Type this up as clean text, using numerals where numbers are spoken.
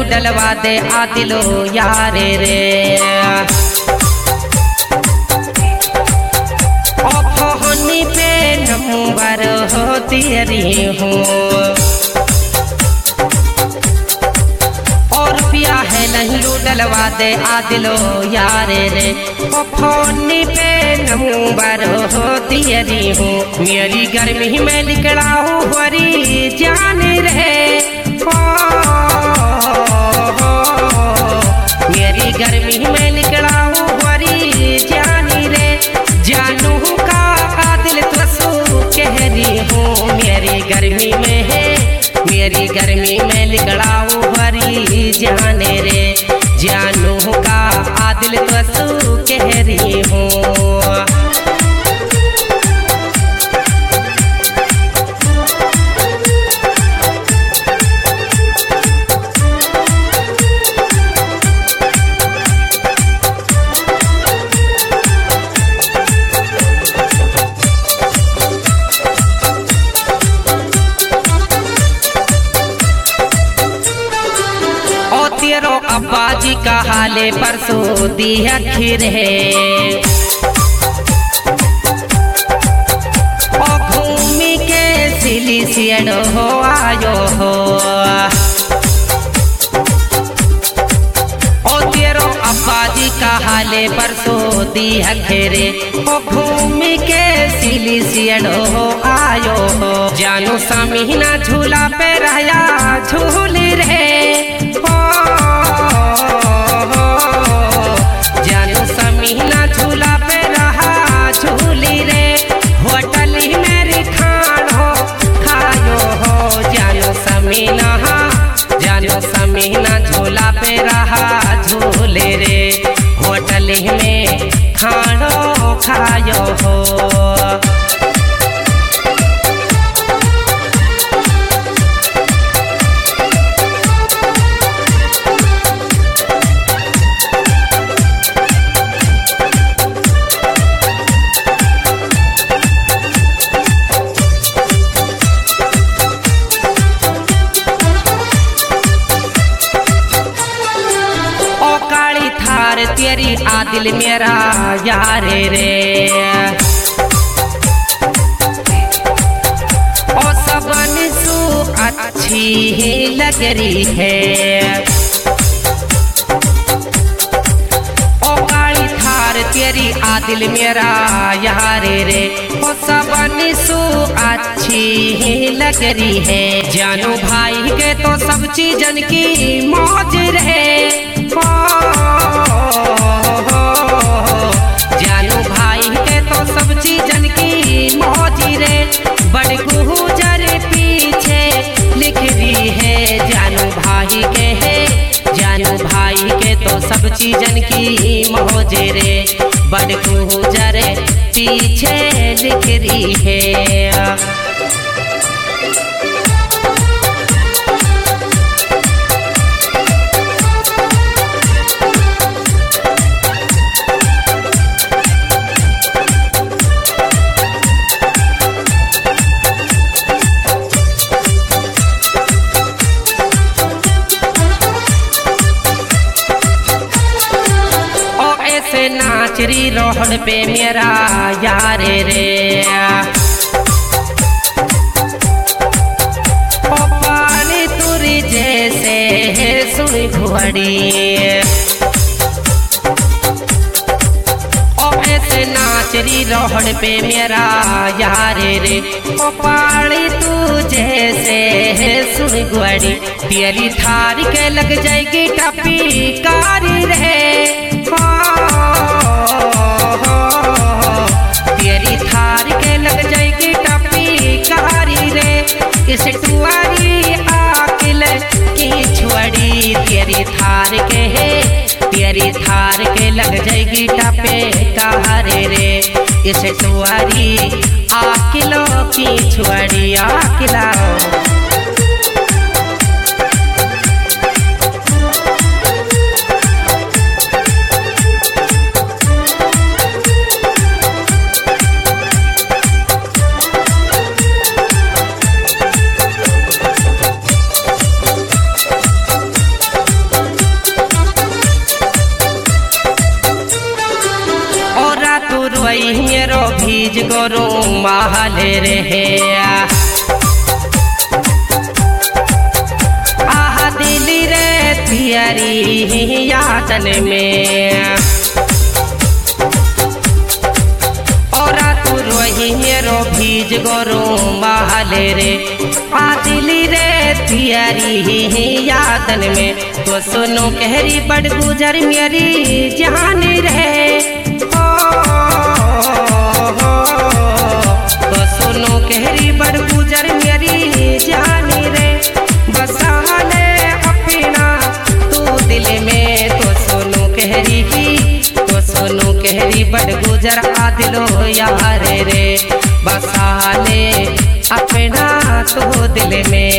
डलवा दे आदिलो यारे रे। ओ फोनी पे नंबर हो तेरी हूँ और पिया है नहीं डलवा दे आदिलो यारे रे। ओ फोनी पे नंबर हो तेरी हूँ मेरी गर्मी में निकला हूँ हरी जान रे। मेरी गर्मी में निकला हूँ हरी जानी रे। जानू का आदिल तसू कह रही हूँ मेरी गर्मी में है मेरी गर्मी में निकला हूँ हरी जाने रे। जानू का आदिल तसू कह रही हूँ। अब्बा जी का हाले परसों दी अखिर है ओ घूमी के सिली सियन हो आयो हो। ओ तेरो अब्बा जी का हाले परसों दी अखिर ओ घूमी के सिली सियन हो आयो हो। जानू समीना झूला पे रहया झूली रे। जानू समीना झूला पे रहा झूली रे। होटल ही मेरी खान हो खायो हो। जानू समीना झूला पे रहा झूले रे। होटल ही में खानो खायो हो। तेरी आदिल मेरा यारे रे। ओ सबन सु अच्छी ही लग रही है। ओ काली थार तेरी आदिल मेरा यारे रे। ओ सबन सु अच्छी ही लग रही है। जानू भाई के तो सब चीजन की मौज रहे। जानू भाई के तो सब चीजन की मौजी रे। बड़ गुजर पीछे लिख रही है। जानू भाई के है जानू भाई के तो सब चीजन की मौजे रे। बड़ गुजर पीछे लिख रही है। नाचरी रोहन पे मेरा यारे रे। ओ पानी तुरी जैसे है सुनी घुड़ी। ओ ऐसे नाचरी रोहन पे मेरा यारे रे। ओ पानी तू जैसे है सुनी घुड़ी। तेरी थारी के लग जाएगी टपी कारी रहे। तेरी थार के लग जाएगी टपी कारी रे। इस टुआरी आकिल की छुड़ी। तेरी थार के है तेरी थार के लग जाएगी टपे कारी रे। इस टुआरी आकिलों की छुड़ी आकिला। तू रोई मेरो भीज गोरू महले रहे आहा दिली रे तियरी यादन में और तू रोई मेरो भीज गोरू महले रे आ दिली रे तियरी यादन में तो सुनो कहरी बड़ गुजर मेरी जान रे तो सुनो कहरी बड़ गुजर मेरी जान रे बसाले अपना तू दिल में तो सुनो कहरी बड़ गुजर आ दिलो यार रे बसाले अपना तू दिल में